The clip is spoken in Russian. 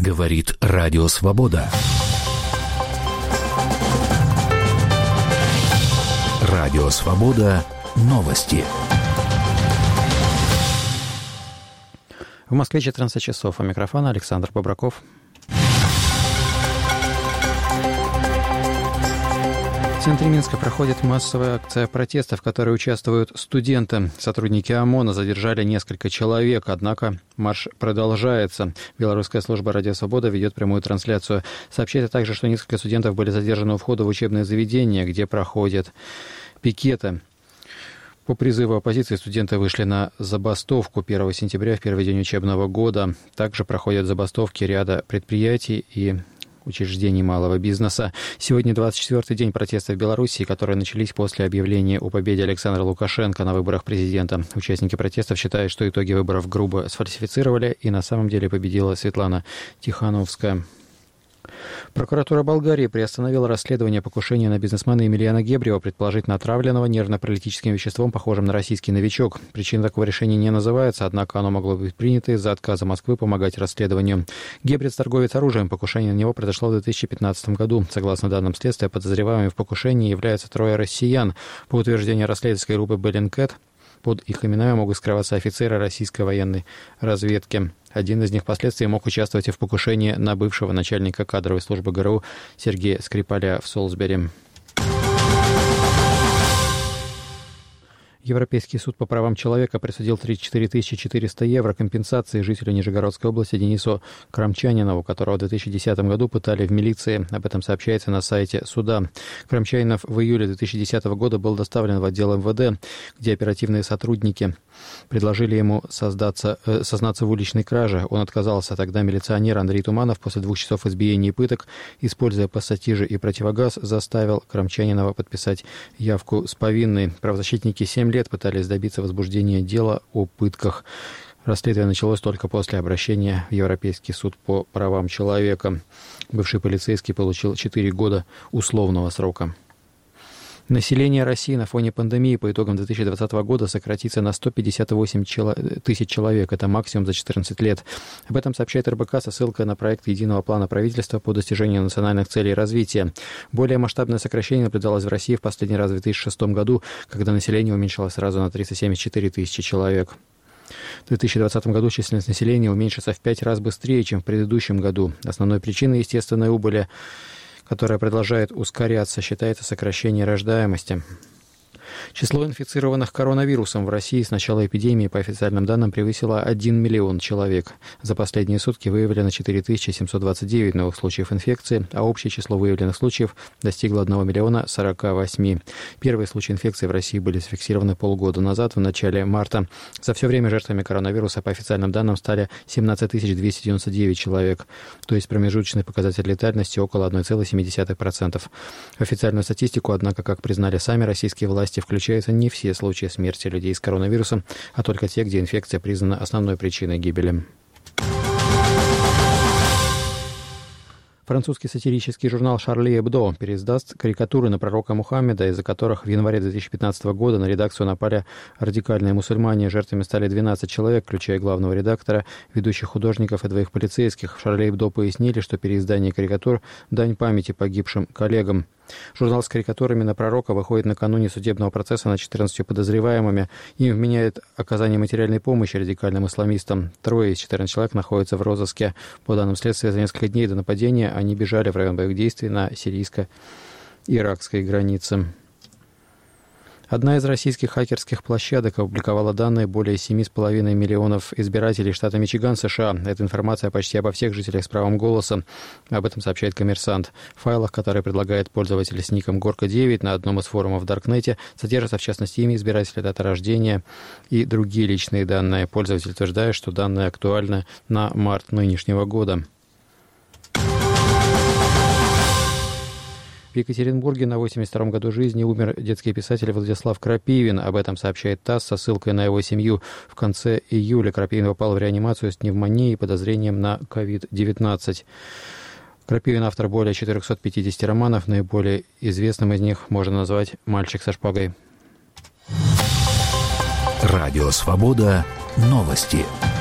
Говорит Радио Свобода. Радио Свобода. Новости. В Москве 14 часов. У микрофона Александр Бобраков. В центре Минска проходит массовая акция протеста, в которой участвуют студенты. Сотрудники ОМОНа задержали несколько человек, однако марш продолжается. Белорусская служба «Радио Свобода» ведет прямую трансляцию. Сообщается также, что несколько студентов были задержаны у входа в учебное заведение, где проходят пикеты. По призыву оппозиции студенты вышли на забастовку 1 сентября, в первый день учебного года. Также проходят забастовки ряда предприятий и учреждений малого бизнеса. Сегодня 24-й день протестов в Беларуси, которые начались после объявления о победе Александра Лукашенко на выборах президента. Участники протестов считают, что итоги выборов грубо сфальсифицировали, и на самом деле победила Светлана Тихановская. Прокуратура Болгарии приостановила расследование покушения на бизнесмена Емельяна Гебрева, предположительно отравленного нервно-паралитическим веществом, похожим на российский новичок. Причина такого решения не называется, однако оно могло быть принято из-за отказа Москвы помогать расследованию. Гебрев – торговец оружием. Покушение на него произошло в 2015 году. Согласно данным следствия, подозреваемыми в покушении являются 3 россиян. По утверждению расследовательской группы Bellingcat, под их именами могут скрываться офицеры российской военной разведки. Один из них впоследствии мог участвовать и в покушении на бывшего начальника кадровой службы ГРУ Сергея Скрипаля в Солсбери. Европейский суд по правам человека присудил 34 400 евро компенсации жителю Нижегородской области Денису Крамчанинову, которого в 2010 году пытали в милиции. Об этом сообщается на сайте суда. Крамчанинов в июле 2010 года был доставлен в отдел МВД, где оперативные сотрудники предложили ему сознаться в уличной краже. Он отказался. Тогда милиционер Андрей Туманов после 2 часов избиений и пыток, используя пассатижи и противогаз, заставил Крамчанинова подписать явку с повинной. Правозащитники 7 лет пытались добиться возбуждения дела о пытках. Расследование началось только после обращения в Европейский суд по правам человека. Бывший полицейский получил 4 года условного срока. Население России на фоне пандемии по итогам 2020 года сократится на 158 тысяч человек. Это максимум за 14 лет. Об этом сообщает РБК со ссылкой на проект единого плана правительства по достижению национальных целей развития. Более масштабное сокращение наблюдалось в России в последний раз в 2006 году, когда население уменьшилось сразу на 374 тысячи человек. В 2020 году численность населения уменьшится в 5 раз быстрее, чем в предыдущем году. Основной причиной естественной убыли, которая продолжает ускоряться, считается сокращение рождаемости. Число инфицированных коронавирусом в России с начала эпидемии, по официальным данным, превысило 1 миллион человек. За последние сутки выявлено 4729 новых случаев инфекции, а общее число выявленных случаев достигло 1 миллиона 48. Первые случаи инфекции в России были зафиксированы полгода назад, в начале марта. За все время жертвами коронавируса, по официальным данным, стали 17 299 человек, то есть промежуточный показатель летальности около 1,7%. В официальную статистику, однако, как признали сами российские власти, включаются не все случаи смерти людей с коронавирусом, а только те, где инфекция признана основной причиной гибели. Французский сатирический журнал «Шарли Эбдо» переиздаст карикатуры на пророка Мухаммеда, из-за которых в январе 2015 года на редакцию напали радикальные мусульмане. Жертвами стали 12 человек, включая главного редактора, ведущих художников и 2 полицейских. В «Шарли Эбдо» пояснили, что переиздание карикатур – дань памяти погибшим коллегам. Журнал с карикатурами на пророка выходит накануне судебного процесса над 14 подозреваемыми. Им вменяют оказание материальной помощи радикальным исламистам. 3 из 14 человек находятся в розыске. По данным следствия, за несколько дней до нападения они бежали в район боевых действий на сирийско-иракской границе. Одна из российских хакерских площадок опубликовала данные более 7,5 миллионов избирателей штата Мичиган, США. Эта информация почти обо всех жителях с правом голоса. Об этом сообщает «Коммерсант». В файлах, которые предлагает пользователь с ником Горка9 на одном из форумов в Даркнете, содержатся в частности имя избирателя, дата рождения и другие личные данные. Пользователь утверждает, что данные актуальны на март нынешнего года. В Екатеринбурге на 82-м году жизни умер детский писатель Владислав Крапивин. Об этом сообщает ТАСС со ссылкой на его семью. В конце июля Крапивин попал в реанимацию с пневмонией и подозрением на COVID-19. Крапивин автор более 450 романов. Наиболее известным из них можно назвать «Мальчик со шпагой». Радио «Свобода». Новости.